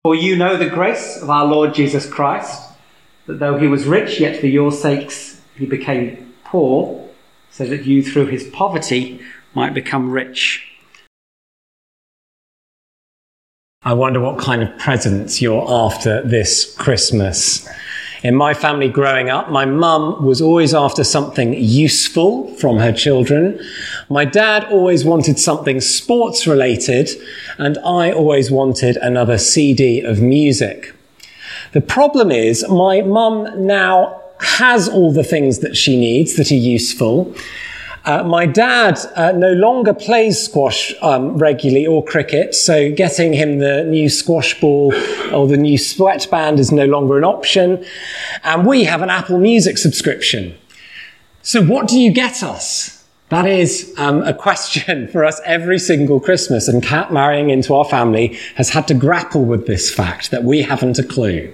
For you know the grace of our Lord Jesus Christ, that though he was rich, yet for your sakes he became poor, so that you through his poverty might become rich. I wonder what kind of presents you're after this Christmas. In my family growing up, my mum was always after something useful from her children. My dad always wanted something sports related, and I always wanted another CD of music. The problem is my mum now has all the things that she needs that are useful. My dad no longer plays squash regularly or cricket, so getting him the new squash ball or the new sweatband is no longer an option. And we have an Apple Music subscription. So what do you get us? That is a question for us every single Christmas, and Kat, marrying into our family, has had to grapple with this fact that we haven't a clue.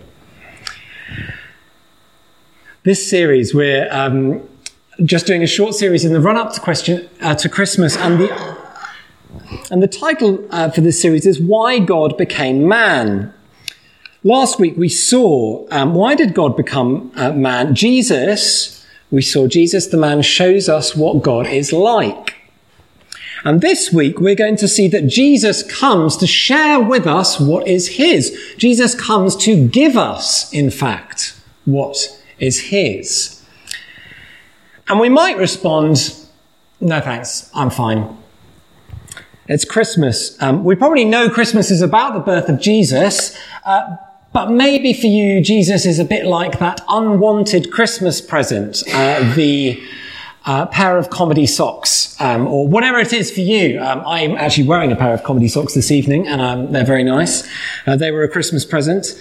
This series, we're just doing a short series in the run-up to Christmas, and the title for this series is Why God Became Man. Last week we saw why did God become man? We saw Jesus the man shows us what God is like. And this week we're going to see that Jesus comes to share with us what is his. Jesus comes to give us, in fact, what is his. And we might respond, no thanks, I'm fine. It's Christmas. We probably know Christmas is about the birth of Jesus, but maybe for you, Jesus is a bit like that unwanted Christmas present, the pair of comedy socks, or whatever it is for you. I'm actually wearing a pair of comedy socks this evening, and they're very nice. They were a Christmas present.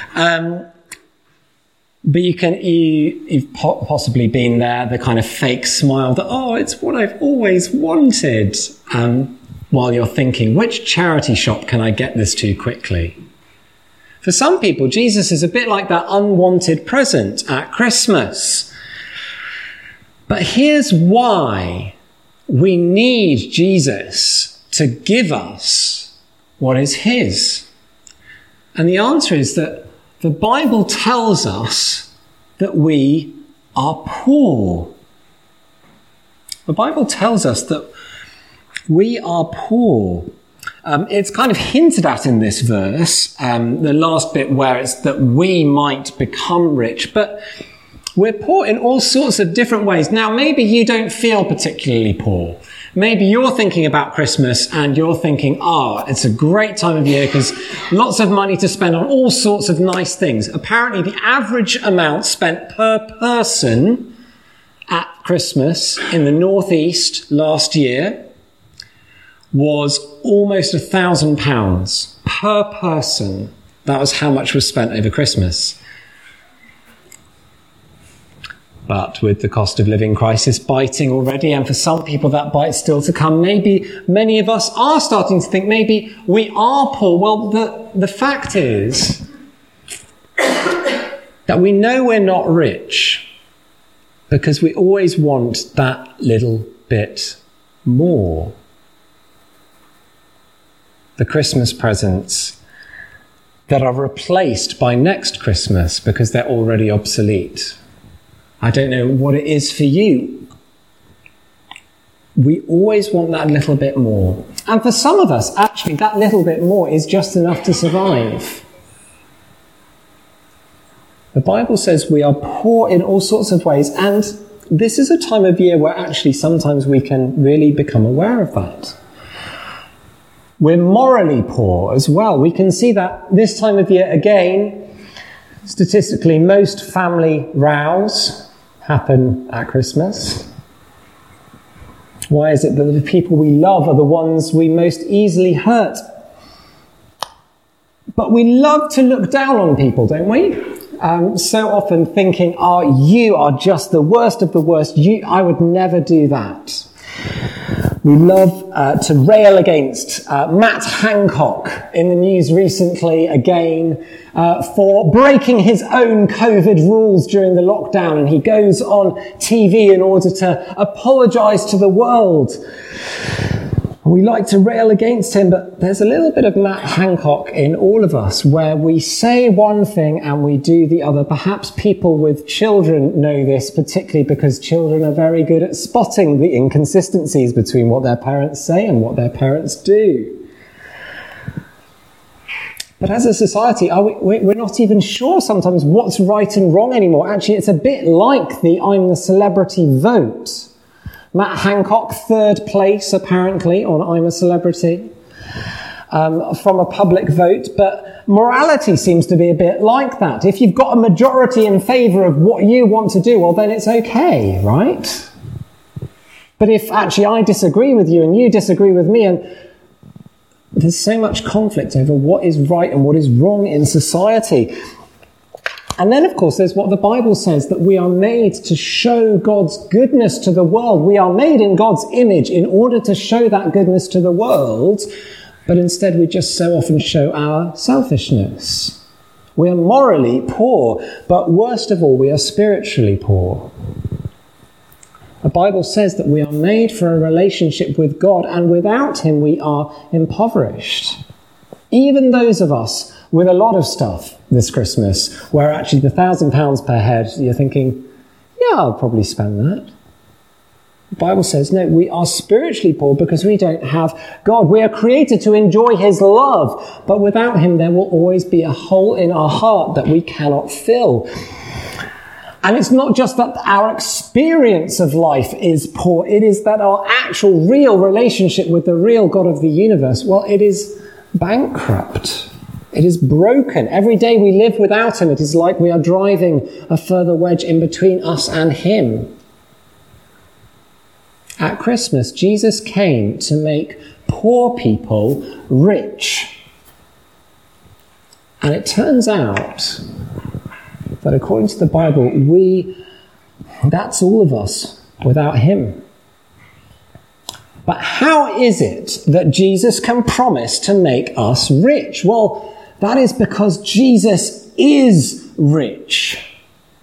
But you've possibly been there, the kind of fake smile that, oh, it's what I've always wanted, while you're thinking, which charity shop can I get this to quickly? For some people, Jesus is a bit like that unwanted present at Christmas. But here's why we need Jesus to give us what is his. And the answer is that the Bible tells us that we are poor. The Bible tells us that we are poor. It's kind of hinted at in this verse, the last bit where it's that we might become rich, but we're poor in all sorts of different ways. Now, maybe you don't feel particularly poor. Maybe you're thinking about Christmas and you're thinking, it's a great time of year because lots of money to spend on all sorts of nice things. Apparently, the average amount spent per person at Christmas in the Northeast last year was almost £1,000 per person. That was how much was spent over Christmas. But with the cost of living crisis biting already, and for some people that bite's still to come, maybe many of us are starting to think maybe we are poor. Well, the fact is that we know we're not rich because we always want that little bit more. The Christmas presents that are replaced by next Christmas because they're already obsolete. I don't know what it is for you. We always want that little bit more. And for some of us, actually, that little bit more is just enough to survive. The Bible says we are poor in all sorts of ways, and this is a time of year where actually sometimes we can really become aware of that. We're morally poor as well. We can see that this time of year again. Statistically, most family rows happen at Christmas. Why is it that the people we love are the ones we most easily hurt? But we love to look down on people, don't we? So often thinking, you are just the worst of the worst. I would never do that. We love to rail against Matt Hancock in the news recently again for breaking his own COVID rules during the lockdown. And he goes on TV in order to apologise to the world. We like to rail against him, but there's a little bit of Matt Hancock in all of us where we say one thing and we do the other. Perhaps people with children know this, particularly because children are very good at spotting the inconsistencies between what their parents say and what their parents do. But as a society, we're not even sure sometimes what's right and wrong anymore. Actually, it's a bit like the I'm the Celebrity vote. Matt Hancock, 3rd place, apparently, on I'm a Celebrity, from a public vote. But morality seems to be a bit like that. If you've got a majority in favour of what you want to do, well, then it's okay, right? But if actually I disagree with you and you disagree with me, and there's so much conflict over what is right and what is wrong in society. And then, of course, there's what the Bible says, that we are made to show God's goodness to the world. We are made in God's image in order to show that goodness to the world, but instead we just so often show our selfishness. We are morally poor, but worst of all, we are spiritually poor. The Bible says that we are made for a relationship with God, and without him we are impoverished. Even those of us with a lot of stuff this Christmas, where actually the £1,000 per head, you're thinking, yeah, I'll probably spend that. The Bible says, no, we are spiritually poor because we don't have God. We are created to enjoy his love, but without him there will always be a hole in our heart that we cannot fill. And it's not just that our experience of life is poor, it is that our actual real relationship with the real God of the universe, well, it is bankrupt. It is broken. Every day we live without him, it is like we are driving a further wedge in between us and him. At Christmas, Jesus came to make poor people rich. And it turns out that according to the Bible, that's all of us without him. But how is it that Jesus can promise to make us rich? Well, that is because Jesus is rich.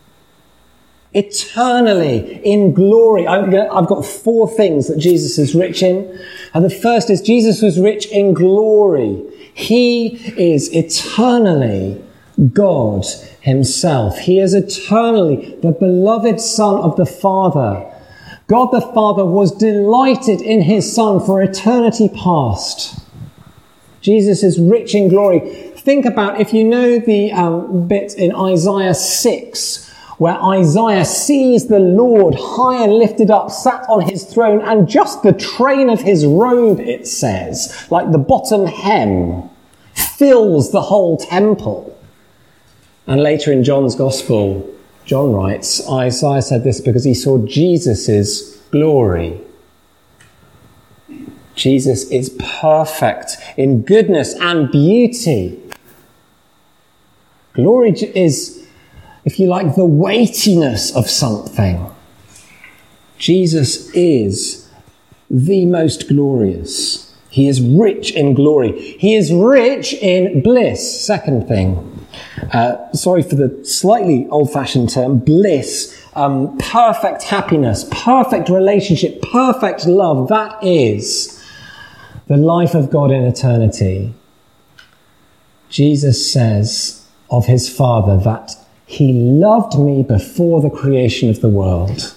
Eternally, in glory. I've got 4 things that Jesus is rich in. And the first is Jesus was rich in glory. He is eternally God himself. He is eternally the beloved Son of the Father. God the Father was delighted in his Son for eternity past. Jesus is rich in glory. Think about, if you know the bit in Isaiah 6, where Isaiah sees the Lord high and lifted up, sat on his throne, and just the train of his robe, it says, like the bottom hem, fills the whole temple. And later in John's Gospel, John writes, Isaiah said this because he saw Jesus' glory. Jesus is perfect in goodness and beauty. Glory is, if you like, the weightiness of something. Jesus is the most glorious. He is rich in glory. He is rich in bliss. Second thing. Sorry for the slightly old-fashioned term, bliss. Perfect happiness, perfect relationship, perfect love. That is the life of God in eternity. Jesus says of his Father that he loved me before the creation of the world.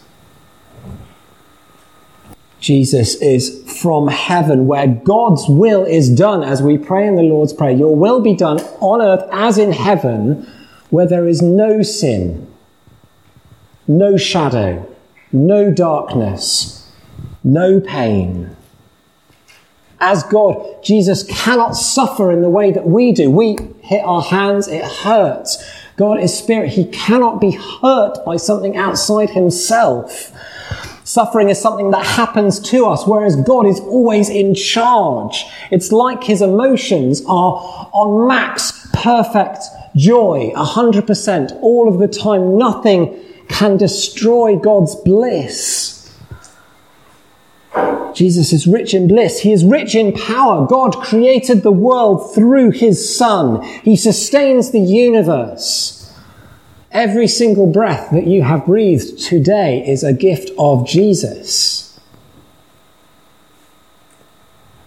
Jesus is from heaven, where God's will is done, as we pray in the Lord's Prayer. Your will be done on earth as in heaven, where there is no sin, no shadow, no darkness, no pain. As God, Jesus cannot suffer in the way that we do. We hit our hands, it hurts. God is spirit. He cannot be hurt by something outside himself. Suffering is something that happens to us, whereas God is always in charge. It's like his emotions are on max perfect joy, 100%, all of the time. Nothing can destroy God's bliss. Jesus is rich in bliss. He is rich in power. God created the world through his Son. He sustains the universe. Every single breath that you have breathed today is a gift of Jesus.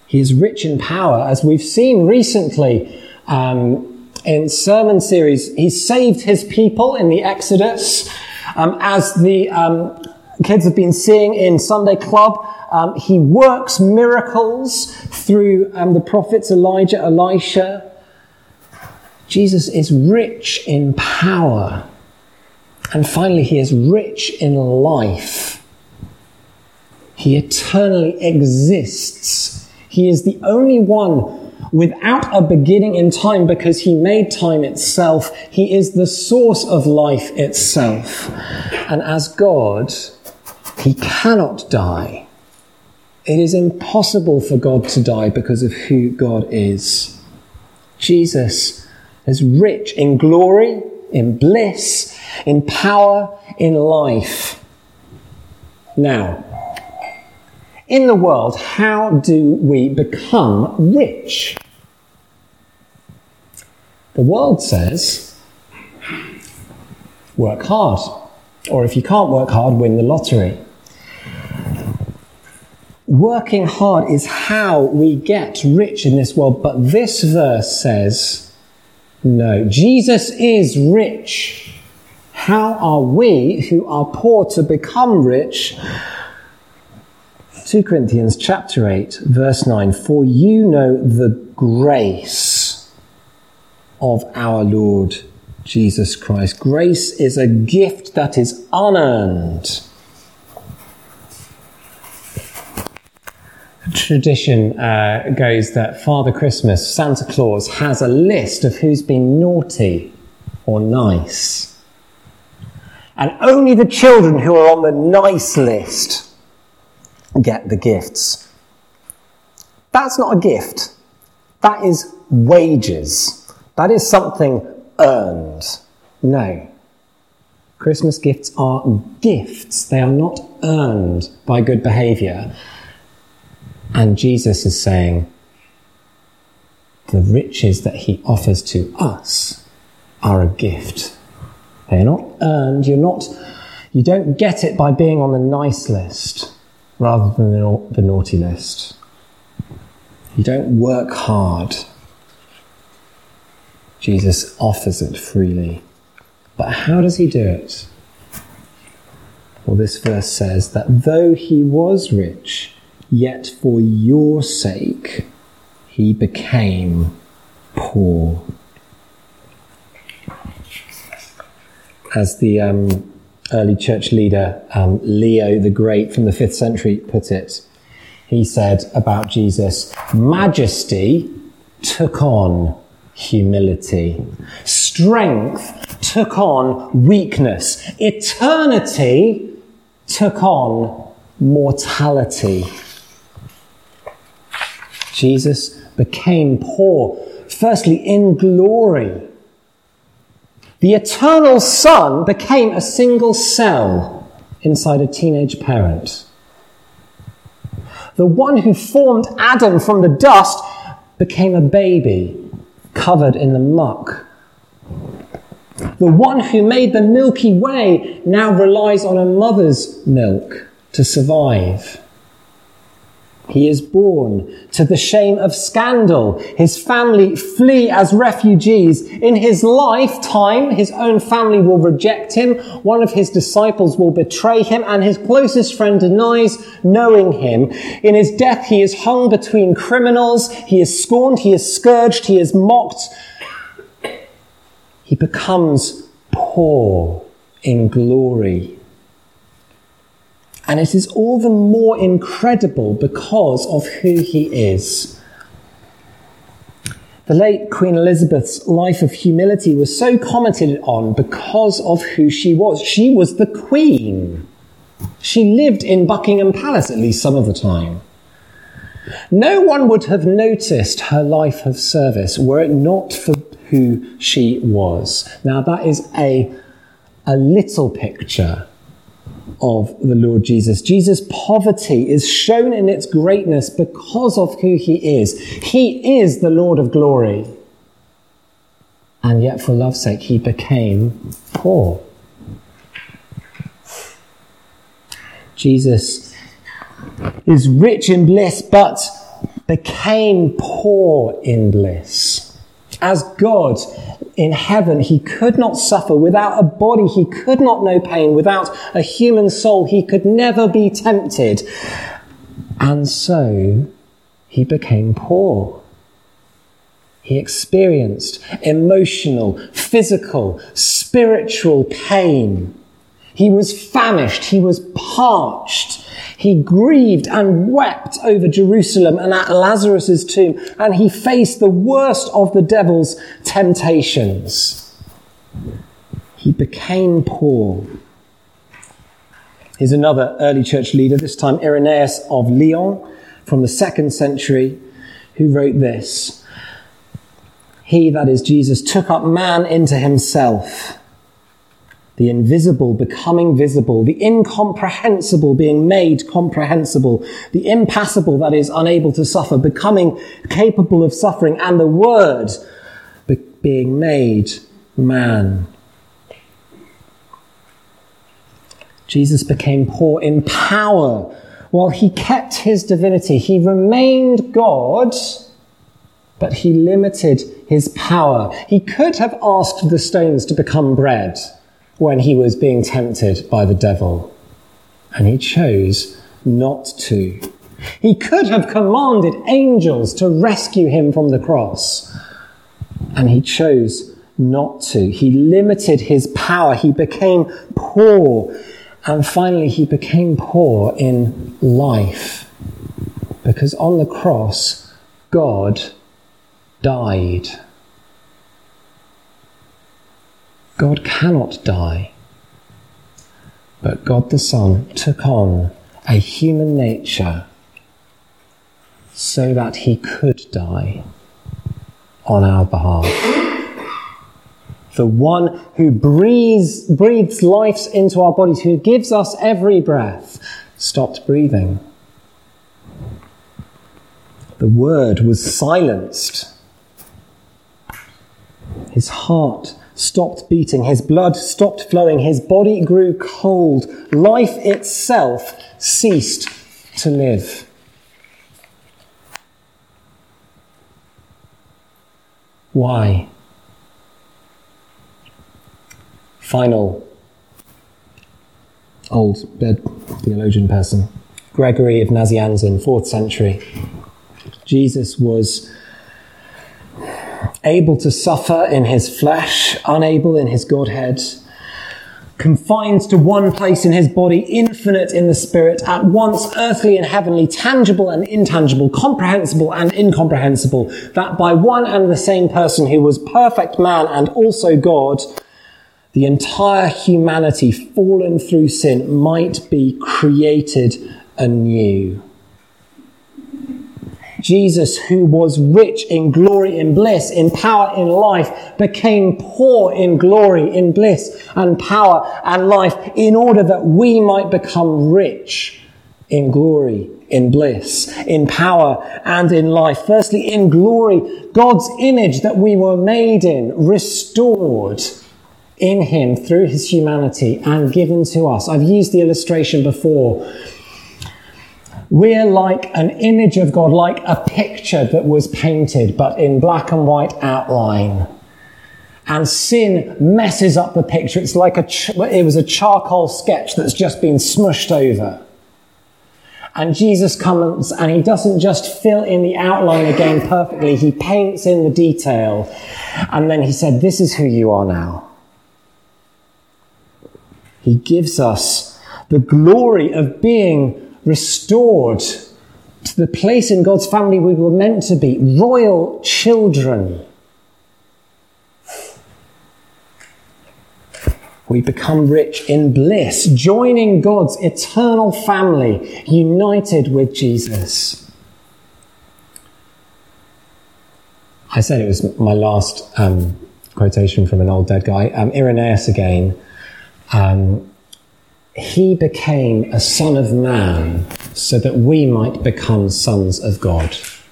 He is rich in power, as we've seen recently in sermon series. He saved his people in the Exodus. As the kids have been seeing in Sunday Club, he works miracles through the prophets Elijah, Elisha. Jesus is rich in power. And finally, he is rich in life. He eternally exists. He is the only one without a beginning in time because he made time itself. He is the source of life itself. And as God, he cannot die. It is impossible for God to die because of who God is. Jesus is rich in glory, in bliss, in power, in life. Now, in the world, how do we become rich? The world says, work hard. Or if you can't work hard, win the lottery. Working hard is how we get rich in this world, but this verse says, no, Jesus is rich. How are we who are poor to become rich? 2 Corinthians chapter 8, verse 9, for you know the grace of our Lord Jesus Christ. Grace is a gift that is unearned. Tradition goes that Father Christmas, Santa Claus, has a list of who's been naughty or nice. And only the children who are on the nice list get the gifts. That's not a gift. That is wages. That is something earned. No. Christmas gifts are gifts. They are not earned by good behaviour. And Jesus is saying the riches that he offers to us are a gift. They are not earned. You don't get it by being on the nice list rather than the naughty list. You don't work hard. Jesus offers it freely. But how does he do it? Well, this verse says that though he was rich, yet for your sake he became poor. As the early church leader Leo the Great from the 5th century put it, he said about Jesus, majesty took on humility. Strength took on weakness. Eternity took on mortality. Jesus became poor, firstly in glory. The eternal Son became a single cell inside a teenage parent. The one who formed Adam from the dust became a baby covered in the muck. The one who made the Milky Way now relies on a mother's milk to survive. He is born to the shame of scandal. His family flee as refugees. In his lifetime, his own family will reject him. One of his disciples will betray him, and his closest friend denies knowing him. In his death, he is hung between criminals. He is scorned. He is scourged. He is mocked. He becomes poor in glory. And it is all the more incredible because of who he is. The late Queen Elizabeth's life of humility was so commented on because of who she was. She was the Queen. She lived in Buckingham Palace at least some of the time. No one would have noticed her life of service were it not for who she was. Now that is a little picture of the Lord Jesus. Jesus' poverty is shown in its greatness because of who he is. He is the Lord of glory. And yet for love's sake, he became poor. Jesus is rich in bliss, but became poor in bliss. As God in heaven, he could not suffer. Without a body, he could not know pain. Without a human soul, he could never be tempted. And so he became poor. He experienced emotional, physical, spiritual pain. He was famished. He was parched. He grieved and wept over Jerusalem and at Lazarus' tomb, and he faced the worst of the devil's temptations. He became poor. Here's another early church leader, this time Irenaeus of Lyon from the 2nd century, who wrote this: "He, that is Jesus, took up man into himself, the invisible becoming visible, the incomprehensible being made comprehensible, the impassible, that is unable to suffer, becoming capable of suffering, and the Word being made man." Jesus became poor in power while he kept his divinity. He remained God, but he limited his power. He could have asked the stones to become bread when he was being tempted by the devil, and he chose not to. He could have commanded angels to rescue him from the cross, and he chose not to. He limited his power. He became poor, and finally he became poor in life, because on the cross, God died. God cannot die, but God the Son took on a human nature so that he could die on our behalf. The one who breathes life into our bodies, who gives us every breath, stopped breathing. The Word was silenced. His heart stopped beating, his blood stopped flowing, his body grew cold, life itself ceased to live. Why? Final old dead theologian person, Gregory of Nazianzen, 4th century. Jesus was able to suffer in his flesh, unable in his Godhead, confined to one place in his body, infinite in the spirit, at once earthly and heavenly, tangible and intangible, comprehensible and incomprehensible, that by one and the same person who was perfect man and also God, the entire humanity fallen through sin might be created anew. Jesus, who was rich in glory, in bliss, in power, in life, became poor in glory, in bliss and power and life, in order that we might become rich in glory, in bliss, in power and in life. Firstly, in glory, God's image that we were made in, restored in him through his humanity and given to us. I've used the illustration before. We're like an image of God, like a picture that was painted, but in black and white outline. And sin messes up the picture. It's like it was a charcoal sketch that's just been smushed over. And Jesus comes and he doesn't just fill in the outline again perfectly. He paints in the detail. And then he said, this is who you are now. He gives us the glory of being restored to the place in God's family we were meant to be, royal children. We become rich in bliss, joining God's eternal family, united with Jesus. I said it was my last quotation from an old dead guy. Irenaeus again. He became a son of man so that we might become sons of God.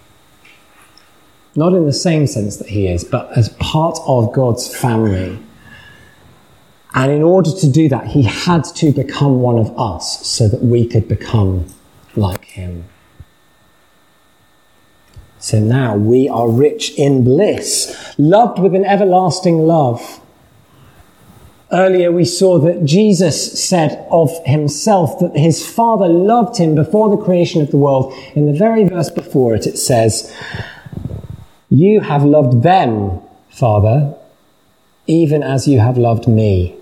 Not in the same sense that he is, but as part of God's family. And in order to do that, he had to become one of us so that we could become like him. So now we are rich in bliss, loved with an everlasting love. Earlier we saw that Jesus said of himself that his Father loved him before the creation of the world. In the very verse before it, it says, "You have loved them, Father, even as you have loved me."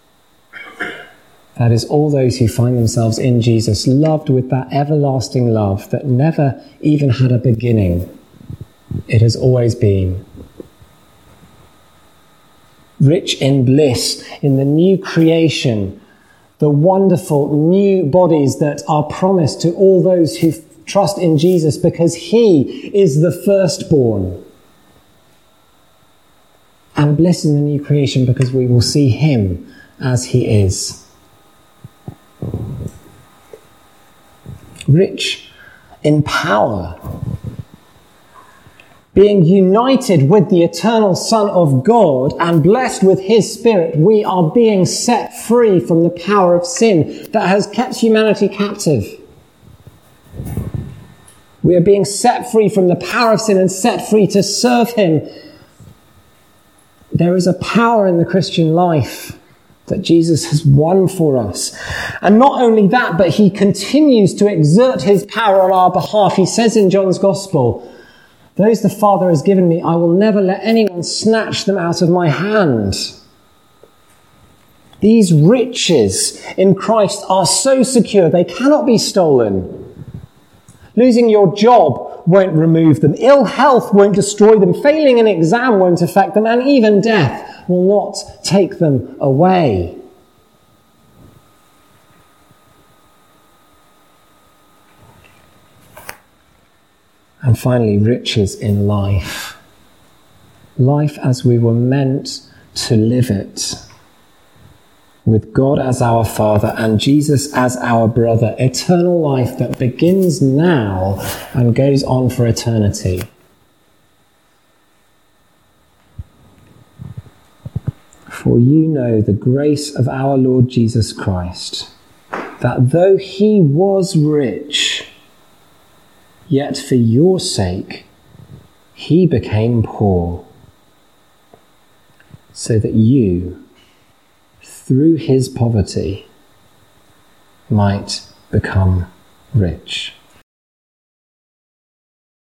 That is, all those who find themselves in Jesus, loved with that everlasting love that never even had a beginning. It has always been. Rich in bliss, in the new creation, the wonderful new bodies that are promised to all those who trust in Jesus because he is the firstborn. And bliss in the new creation because we will see him as he is. Rich in power. Being united with the eternal Son of God and blessed with his Spirit, we are being set free from the power of sin that has kept humanity captive. We are being set free from the power of sin and set free to serve him. There is a power in the Christian life that Jesus has won for us. And not only that, but he continues to exert his power on our behalf. He says in John's Gospel, "Those the Father has given me, I will never let anyone snatch them out of my hand." These riches in Christ are so secure, they cannot be stolen. Losing your job won't remove them. Ill health won't destroy them. Failing an exam won't affect them. And even death will not take them away. And finally, riches in life. Life as we were meant to live it. With God as our Father and Jesus as our brother. Eternal life that begins now and goes on for eternity. For you know the grace of our Lord Jesus Christ, that though he was rich, yet for your sake he became poor, so that you, through his poverty, might become rich.